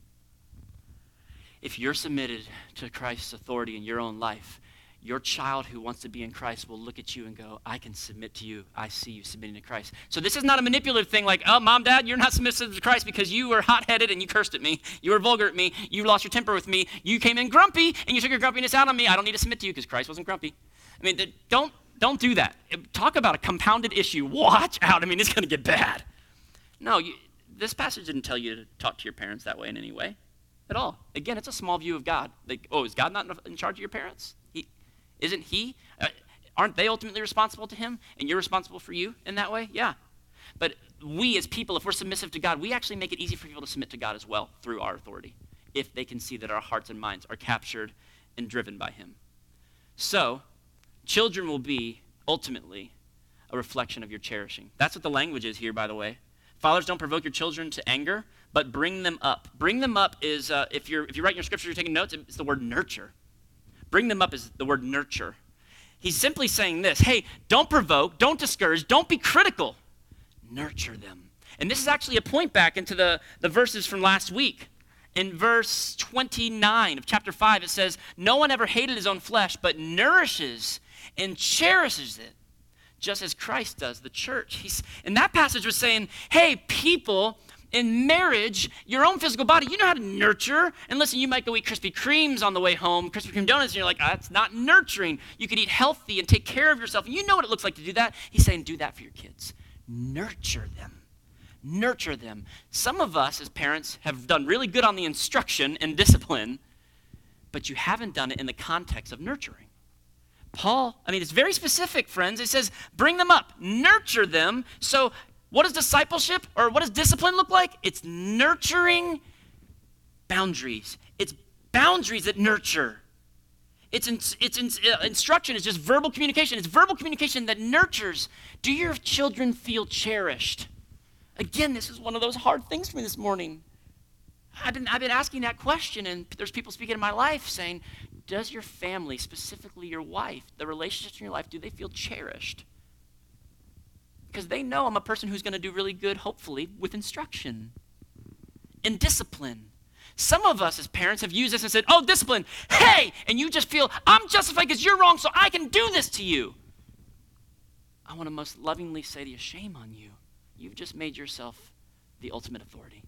If you're submitted to Christ's authority in your own life, your child who wants to be in Christ will look at you and go, I can submit to you. I see you submitting to Christ. So this is not a manipulative thing like, oh, mom, dad, you're not submissive to Christ because you were hot-headed and you cursed at me. You were vulgar at me. You lost your temper with me. You came in grumpy and you took your grumpiness out on me. I don't need to submit to you because Christ wasn't grumpy. I mean, don't, don't do that. Talk about a compounded issue. Watch out. I mean, it's going to get bad. No, you, this passage didn't tell you to talk to your parents that way in any way at all. Again, it's a small view of God. Like, oh, is God not in charge of your parents? He, isn't he? Uh, aren't they ultimately responsible to him? And you're responsible for you in that way? Yeah. But we as people, if we're submissive to God, we actually make it easy for people to submit to God as well through our authority, if they can see that our hearts and minds are captured and driven by him. So, children will be ultimately a reflection of your cherishing. That's what the language is here, by the way. Fathers, don't provoke your children to anger, but bring them up. Bring them up is, uh, if you're if you write your scripture, you're taking notes, it's the word nurture. Bring them up is the word nurture. He's simply saying this, hey, don't provoke, don't discourage, don't be critical. Nurture them. And this is actually a point back into the, the verses from last week. In verse twenty-nine of chapter five, it says, no one ever hated his own flesh, but nourishes and cherishes it, just as Christ does the church. He's, and that passage was saying, hey, people, in marriage, your own physical body, you know how to nurture. And listen, you might go eat Krispy Kremes on the way home, Krispy Kreme donuts, and you're like, ah, that's not nurturing. You could eat healthy and take care of yourself, and you know what it looks like to do that. He's saying, do that for your kids. Nurture them. Nurture them. Some of us as parents have done really good on the instruction and discipline, but you haven't done it in the context of nurturing. Paul, I mean, it's very specific, friends. It says, bring them up, nurture them. So what does discipleship or what does discipline look like? It's nurturing boundaries. It's boundaries that nurture. It's, in, it's in, uh, instruction is just verbal communication. It's verbal communication that nurtures. Do your children feel cherished? Again, this is one of those hard things for me this morning. I've been, I've been asking that question, and there's people speaking in my life saying, does your family, specifically your wife, the relationships in your life, do they feel cherished? Because they know I'm a person who's going to do really good, hopefully, with instruction and discipline. Some of us as parents have used this and said, oh, discipline, hey, and you just feel, I'm justified because you're wrong, so I can do this to you. I want to most lovingly say to you, shame on you. You've just made yourself the ultimate authority.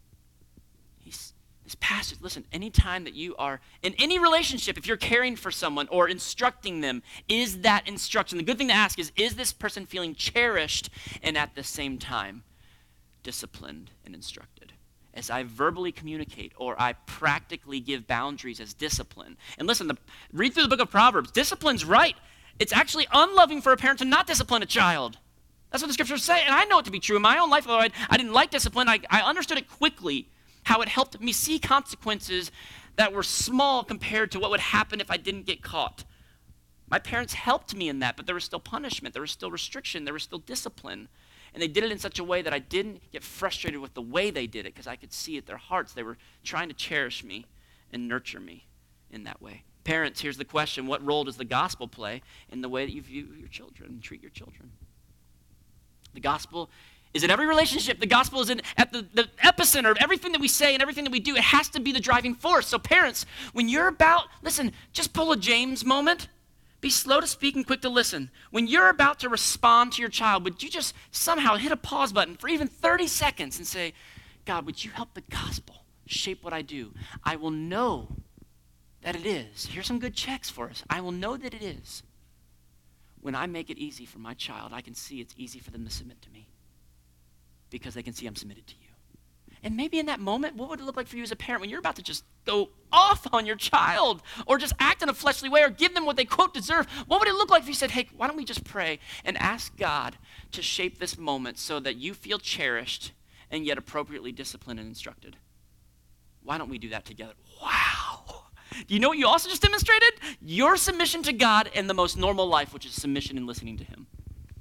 He's, this passage, listen, anytime that you are in any relationship, if you're caring for someone or instructing them, is that instruction? The good thing to ask is, is this person feeling cherished and at the same time disciplined and instructed? As I verbally communicate or I practically give boundaries as discipline. And listen, the, read through the book of Proverbs. Discipline's right. It's actually unloving for a parent to not discipline a child. That's what the scriptures say, and I know it to be true. In my own life, although I, I didn't like discipline, I, I understood it quickly, how it helped me see consequences that were small compared to what would happen if I didn't get caught. My parents helped me in that, but there was still punishment, there was still restriction, there was still discipline. And they did it in such a way that I didn't get frustrated with the way they did it, because I could see at their hearts they were trying to cherish me and nurture me in that way. Parents, here's the question: what role does the gospel play in the way that you view your children and treat your children? The gospel is in every relationship. The gospel is in, at the, the epicenter of everything that we say and everything that we do. It has to be the driving force. So parents, when you're about, listen, just pull a James moment. Be slow to speak and quick to listen. When you're about to respond to your child, would you just somehow hit a pause button for even thirty seconds and say, God, would you help the gospel shape what I do. I will know that it is. Here's some good checks for us. I will know that it is. When I make it easy for my child, I can see it's easy for them to submit to me because they can see I'm submitted to you. And maybe in that moment, what would it look like for you as a parent when you're about to just go off on your child or just act in a fleshly way or give them what they, quote, deserve? What would it look like if you said, hey, why don't we just pray and ask God to shape this moment so that you feel cherished and yet appropriately disciplined and instructed? Why don't we do that together? Wow. Do you know what you also just demonstrated? Your submission to God and the most normal life, which is submission and listening to him.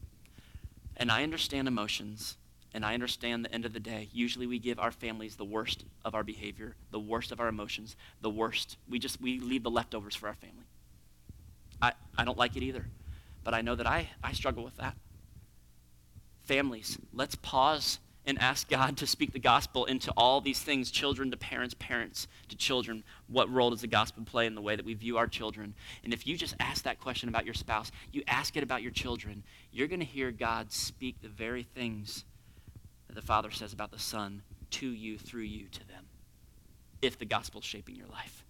And I understand emotions. And I understand the end of the day, usually we give our families the worst of our behavior, the worst of our emotions, the worst. We just, we leave the leftovers for our family. I, I don't like it either, but I know that I, I struggle with that. Families, let's pause and ask God to speak the gospel into all these things, children to parents, parents to children. What role does the gospel play in the way that we view our children? And if you just ask that question about your spouse, you ask it about your children, you're going to hear God speak the very things that the Father says about the Son to you, through you, to them, if the gospel's shaping your life.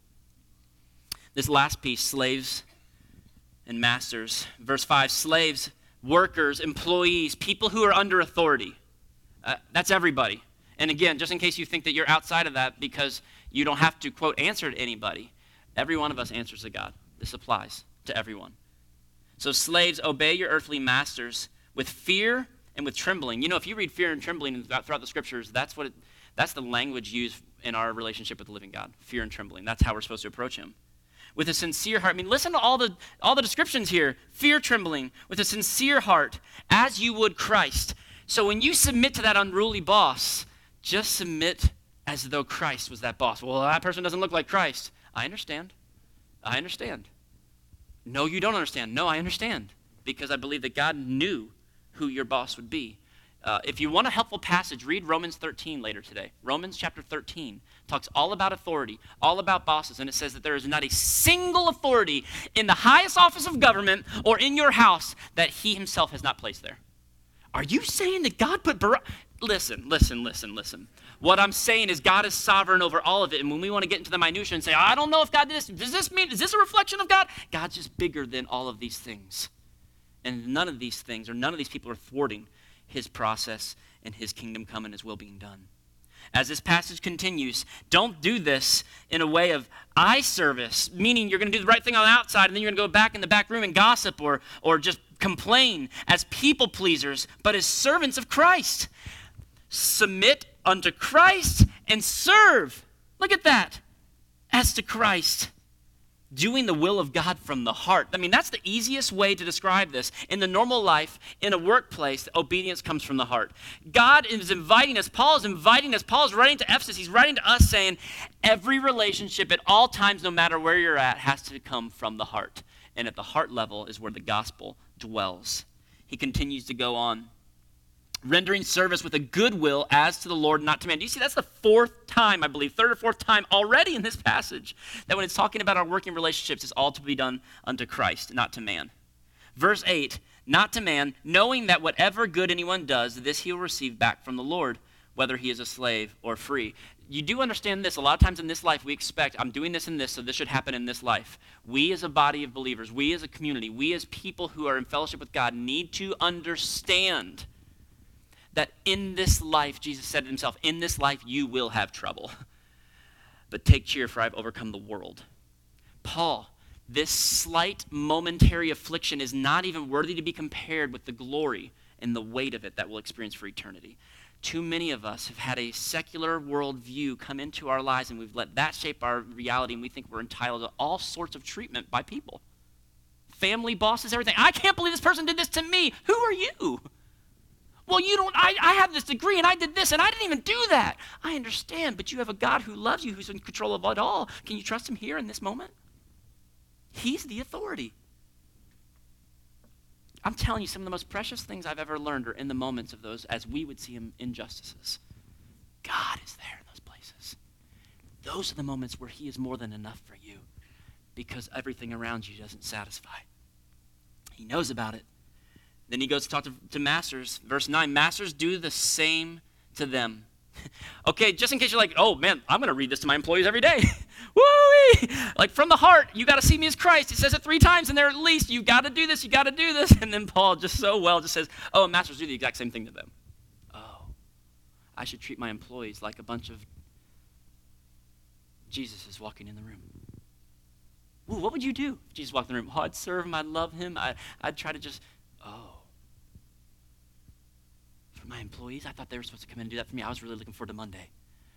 This last piece, slaves and masters. Verse five, slaves, workers, employees, people who are under authority. Uh, that's everybody. And again, just in case you think that you're outside of that because you don't have to, quote, answer to anybody, every one of us answers to God. This applies to everyone. So slaves, obey your earthly masters with fear and with trembling. You know, if you read fear and trembling throughout the scriptures, that's what it, that's the language used in our relationship with the living God. Fear and trembling. That's how we're supposed to approach him. With a sincere heart. I mean, listen to all the all the descriptions here. Fear, trembling, with a sincere heart, as you would Christ. So when you submit to that unruly boss, just submit as though Christ was that boss. Well, that person doesn't look like Christ. I understand. I understand. No, you don't understand. No, I understand. Because I believe that God knew who your boss would be. Uh, if you want a helpful passage, read Romans thirteen later today. Romans chapter thirteen talks all about authority, all about bosses, and it says that there is not a single authority in the highest office of government or in your house that he himself has not placed there. Are you saying that God put... Bar- listen, listen, listen, listen. What I'm saying is God is sovereign over all of it, and when we want to get into the minutia and say, I don't know if God did this, does this mean, is this a reflection of God? God's just bigger than all of these things. And none of these things, or none of these people are thwarting his process and his kingdom come and his will being done. As this passage continues, don't do this in a way of eye service, meaning you're going to do the right thing on the outside and then you're going to go back in the back room and gossip or, or just complain as people pleasers, but as servants of Christ. Submit unto Christ and serve. Look at that. As to Christ. Doing the will of God from the heart. I mean, that's the easiest way to describe this. In the normal life, in a workplace, obedience comes from the heart. God is inviting us. Paul is inviting us. Paul is writing to Ephesus. He's writing to us saying, every relationship at all times, no matter where you're at, has to come from the heart. And at the heart level is where the gospel dwells. He continues to go on. Rendering service with a good will as to the Lord, not to man. Do you see that's the fourth time, I believe, third or fourth time already in this passage, that when it's talking about our working relationships, it's all to be done unto Christ, not to man. Verse eight, not to man, knowing that whatever good anyone does, this he will receive back from the Lord, whether he is a slave or free. You do understand this. A lot of times in this life, we expect, I'm doing this and this, so this should happen in this life. We as a body of believers, we as a community, we as people who are in fellowship with God need to understand that in this life, Jesus said to himself, in this life you will have trouble. But take cheer, for I have overcome the world. Paul, this slight momentary affliction is not even worthy to be compared with the glory and the weight of it that we'll experience for eternity. Too many of us have had a secular worldview come into our lives, and we've let that shape our reality, and we think we're entitled to all sorts of treatment by people. Family, bosses, everything. I can't believe this person did this to me. Who are you? Well, you don't, I, I have this degree and I did this and I didn't even do that. I understand, but you have a God who loves you, who's in control of it all. Can you trust him here in this moment? He's the authority. I'm telling you, some of the most precious things I've ever learned are in the moments of those, as we would see him, injustices. God is there in those places. Those are the moments where he is more than enough for you because everything around you doesn't satisfy. He knows about it. Then he goes to talk to, to masters. Verse nine, masters, do the same to them. Okay, just in case you're like, oh man, I'm going to read this to my employees every day. Woo-wee! Like from the heart, you got to see me as Christ. It says it three times in there at least. You got to do this, you got to do this. And then Paul just so well just says, oh, and masters do the exact same thing to them. Oh, I should treat my employees like a bunch of Jesus is walking in the room. Ooh, what would you do if Jesus walked in the room? Oh, I'd serve him, I'd love him, I, I'd try to just, oh. For my employees, I thought they were supposed to come in and do that for me. I was really looking forward to Monday.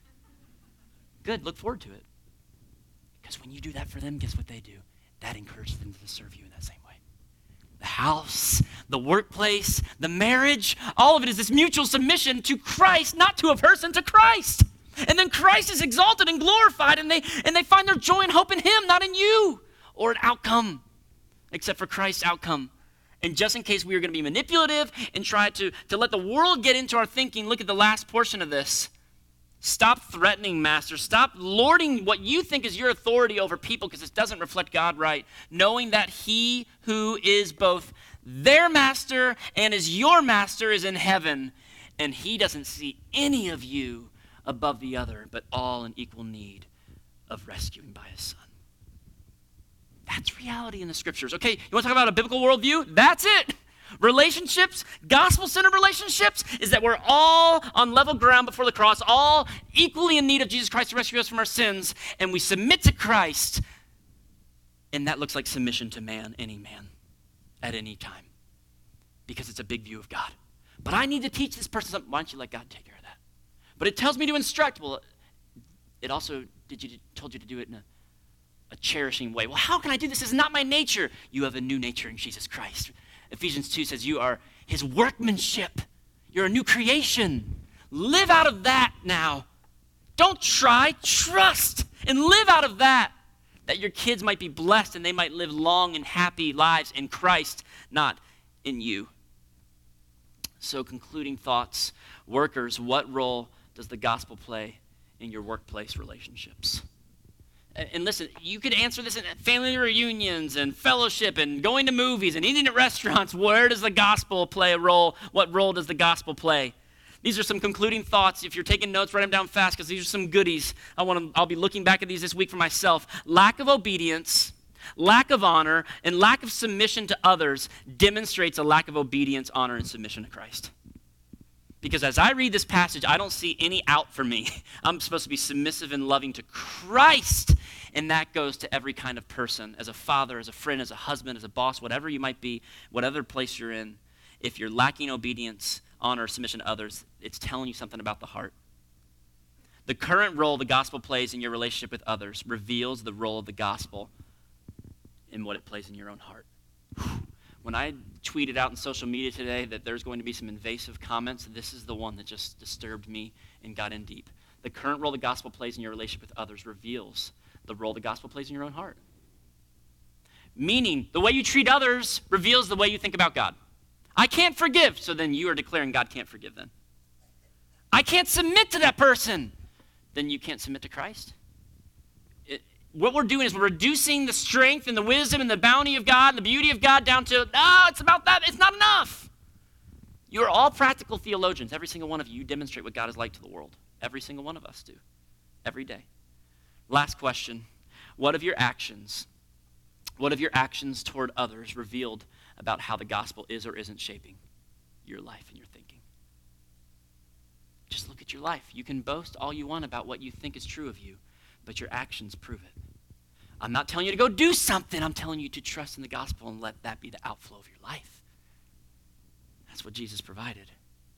Good, look forward to it. Because when you do that for them, guess what they do? That encourages them to serve you in that same way. The house, the workplace, the marriage, all of it is this mutual submission to Christ, not to a person, to Christ. And then Christ is exalted and glorified, and they and they find their joy and hope in him, not in you or an outcome, except for Christ's outcome. And just in case we are going to be manipulative and try to, to let the world get into our thinking, look at the last portion of this. Stop threatening, master. Stop lording what you think is your authority over people because it doesn't reflect God right, knowing that he who is both their master and is your master is in heaven, and he doesn't see any of you above the other, but all in equal need of rescuing by his son. That's reality in the scriptures. Okay, you want to talk about a biblical worldview? That's it. Relationships, gospel-centered relationships, is that we're all on level ground before the cross, all equally in need of Jesus Christ to rescue us from our sins, and we submit to Christ, and that looks like submission to man, any man, at any time, because it's a big view of God. But I need to teach this person something. Why don't you let God take care of that? But it tells me to instruct. Well, it also did you told you to do it in a, a cherishing way. Well, how can I do this? This is not my nature. You have a new nature in Jesus Christ. Ephesians two says you are his workmanship. You're a new creation. Live out of that now. Don't try, trust, and live out of that, that your kids might be blessed and they might live long and happy lives in Christ, not in you. So concluding thoughts, workers, what role does the gospel play in your workplace relationships? And listen, you could answer this in family reunions and fellowship and going to movies and eating at restaurants. Where does the gospel play a role? What role does the gospel play? These are some concluding thoughts. If you're taking notes, write them down fast because these are some goodies. I want to, I'll be looking back at these this week for myself. Lack of obedience, lack of honor, and lack of submission to others demonstrates a lack of obedience, honor, and submission to Christ. Because as I read this passage, I don't see any out for me. I'm supposed to be submissive and loving to Christ. And that goes to every kind of person, as a father, as a friend, as a husband, as a boss, whatever you might be, whatever place you're in. If you're lacking obedience, honor, submission to others, it's telling you something about the heart. The current role the gospel plays in your relationship with others reveals the role of the gospel in what it plays in your own heart. When I tweeted out on social media today that there's going to be some invasive comments, this is the one that just disturbed me and got in deep. The current role the gospel plays in your relationship with others reveals the role the gospel plays in your own heart. Meaning, the way you treat others reveals the way you think about God. I can't forgive, so then you are declaring God can't forgive then. I can't submit to that person, then you can't submit to Christ. It, what we're doing is we're reducing the strength and the wisdom and the bounty of God and the beauty of God down to, oh, it's about that, it's not enough. You're all practical theologians. Every single one of you, you demonstrate what God is like to the world. Every single one of us do, every day. Last question, what of your actions, what of your actions toward others revealed about how the gospel is or isn't shaping your life and your thinking? Just look at your life. You can boast all you want about what you think is true of you, but your actions prove it. I'm not telling you to go do something. I'm telling you to trust in the gospel and let that be the outflow of your life. That's what Jesus provided.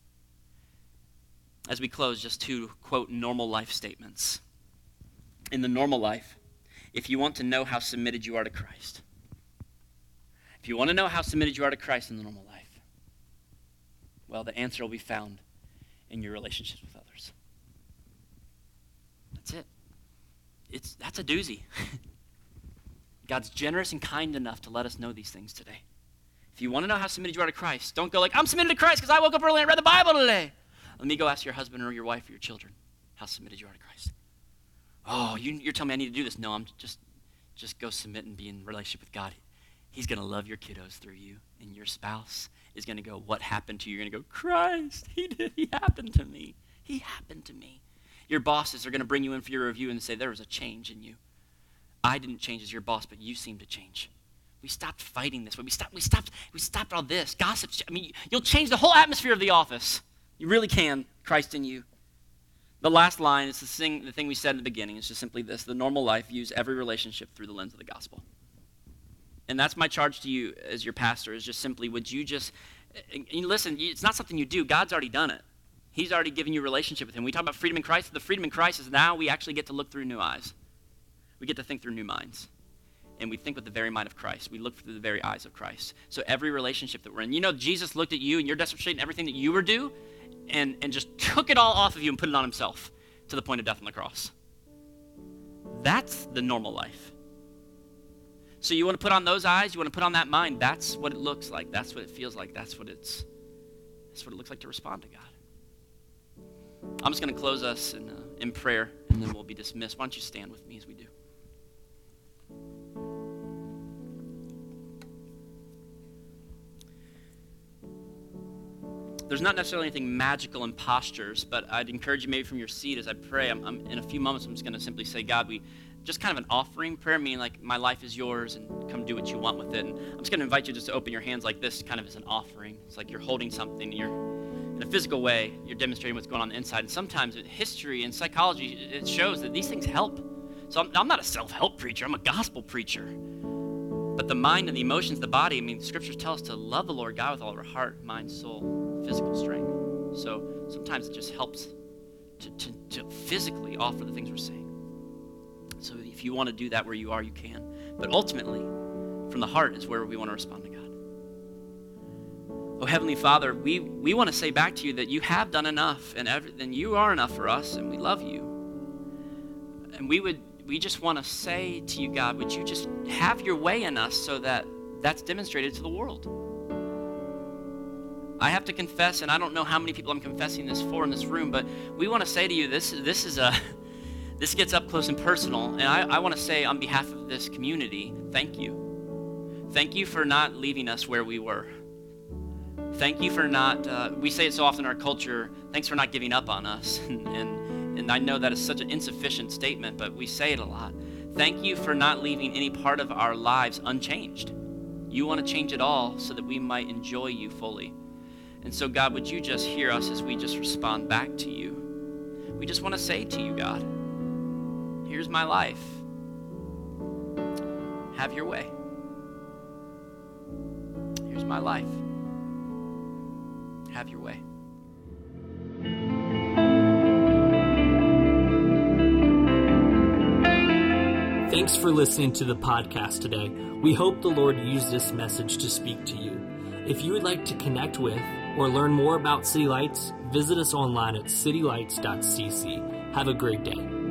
As we close, just two, quote, normal life statements. In the normal life, if you want to know how submitted you are to Christ, if you want to know how submitted you are to Christ in the normal life, well, the answer will be found in your relationships with others. That's it. It's that's a doozy. God's generous and kind enough to let us know these things today. If you want to know how submitted you are to Christ, don't go like, I'm submitted to Christ because I woke up early and read the Bible today. Let me go ask your husband or your wife or your children how submitted you are to Christ. Oh, you, you're telling me I need to do this. No, I'm just, just go submit and be in relationship with God. He's going to love your kiddos through you, and your spouse is going to go, what happened to you? You're going to go, Christ, he did, he happened to me. He he happened to me? Your bosses are going to bring you in for your review and say, there was a change in you. I didn't change as your boss, but you seem to change. We stopped fighting this way. We stopped, we stopped, we stopped all this. Gossip, I mean, you'll change the whole atmosphere of the office. You really can, Christ in you. The last line is the thing, the thing we said in the beginning. It's just simply this. The normal life views every relationship through the lens of the gospel. And that's my charge to you as your pastor, is just simply, would you just, and listen, it's not something you do. God's already done it. He's already given you a relationship with him. We talk about freedom in Christ. The freedom in Christ is now we actually get to look through new eyes. We get to think through new minds. And we think with the very mind of Christ. We look through the very eyes of Christ. So every relationship that we're in, you know, Jesus looked at you and your desperate state and everything that you were due, and, and just took it all off of you and put it on himself to the point of death on the cross. That's the normal life. So you want to put on those eyes, you want to put on that mind, that's what it looks like, that's what it feels like, that's what it's, that's what it looks like to respond to God. I'm just going to close us in, uh, in prayer, and then we'll be dismissed. Why don't you stand with me as we do? There's not necessarily anything magical in postures, but I'd encourage you maybe from your seat as I pray. I'm, I'm in a few moments, I'm just going to simply say, God, we just kind of an offering prayer, meaning like my life is yours and come do what you want with it. And I'm just going to invite you just to open your hands like this, kind of as an offering. It's like you're holding something, and you're in a physical way, you're demonstrating what's going on, on the inside. And sometimes in history and psychology, it shows that these things help. So I'm, I'm not a self-help preacher, I'm a gospel preacher. But the mind and the emotions, the body, I mean, the scriptures tell us to love the Lord God with all of our heart, mind, soul, physical strength. So sometimes it just helps to, to, to physically offer the things we're saying. So if you want to do that where you are, you can. But ultimately, from the heart is where we want to respond to God. Oh, Heavenly Father, we, we want to say back to you that you have done enough, and every, and you are enough for us, and we love you. And we would we just want to say to you, God, would you just have your way in us so that that's demonstrated to the world? I have to confess, and I don't know how many people I'm confessing this for in this room, but we want to say to you, this, this is a... This gets up close and personal, and I, I want to say on behalf of this community, thank you. Thank you for not leaving us where we were. Thank you for not, uh, we say it so often in our culture, thanks for not giving up on us. And, and, and I know that is such an insufficient statement, but we say it a lot. Thank you for not leaving any part of our lives unchanged. You want to change it all so that we might enjoy you fully. And so, God, would you just hear us as we just respond back to you? We just want to say to you, God, here's my life. Have your way. Here's my life. Have your way. Thanks for listening to the podcast today. We hope the Lord used this message to speak to you. If you would like to connect with or learn more about City Lights, visit us online at city lights dot c c. Have a great day.